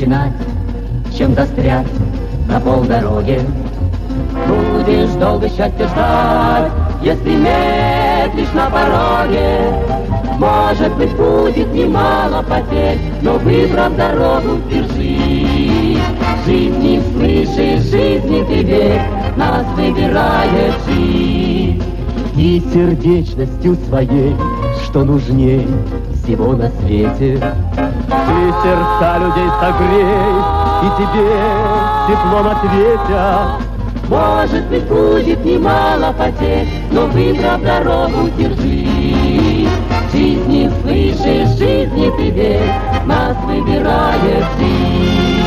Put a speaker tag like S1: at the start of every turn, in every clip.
S1: начинать, чем застрять на полдороге. Будешь долго счастья ждать, если медлишь на пороге. Может быть, будет немало потерь, но выбрав дорогу, держи. Жизни слышишь, жизни ты верь, нас выбирает жизнь. И сердечностью своей, что нужней всего на свете, ты сердца людей согрей, и тебе теплом ответят. Может быть, будет немало потерь, но выбрав дорогу, держи. Жизни слышишь, жизни ты верь, нас выбирает жизнь.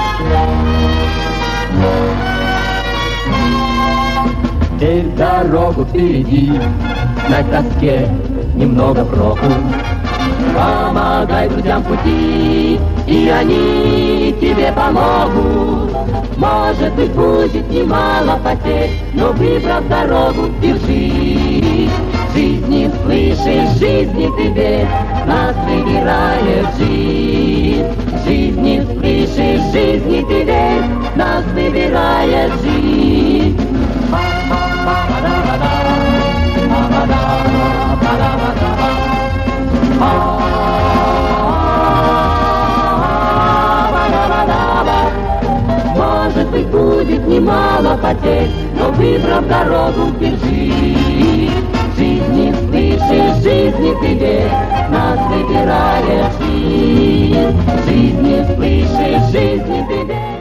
S1: Теперь дорогу впереди, на тоске немного проку. Помогай друзьям пути, и они тебе помогут. Может быть, будет немало потерь, но выбрав дорогу, держи. Жизни слышишь, жизни ты верь, нас выбирает жизнь. Жизни слышишь, жизни ты верь, нас выбирает жизнь. Может быть, будет немало потерь, но выбрав дорогу, держи. Жизни слышишь, жизни ты верь, нас выбирает жизнь. Жизни слышишь, жизни ты верь.